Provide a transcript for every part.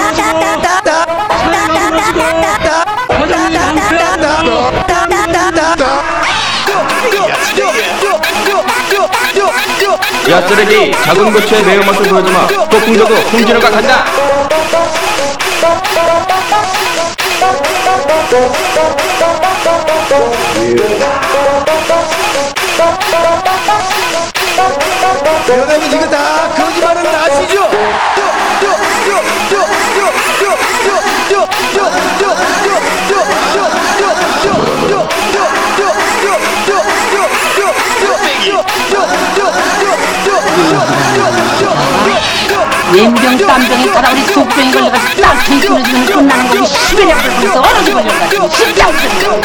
야 쓰레기, 작은 고추의 매운맛을 보여주마. 폭풍저도 홍진호가 간다. 여러분 이거 다 거짓말은 아시죠? 왼병 땀병이 가다 우리 속병이 걸려가지고 땀통이 끊어지면 끝나는 거고 11년 벌써 얼어지 걸려가지고 십장승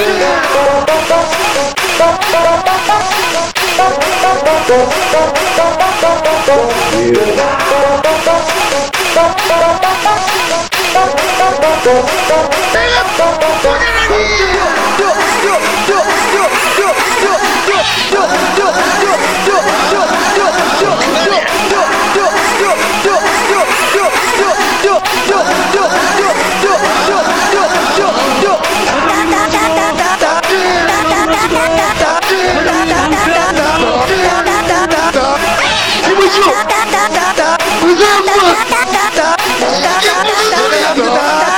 감사합니다.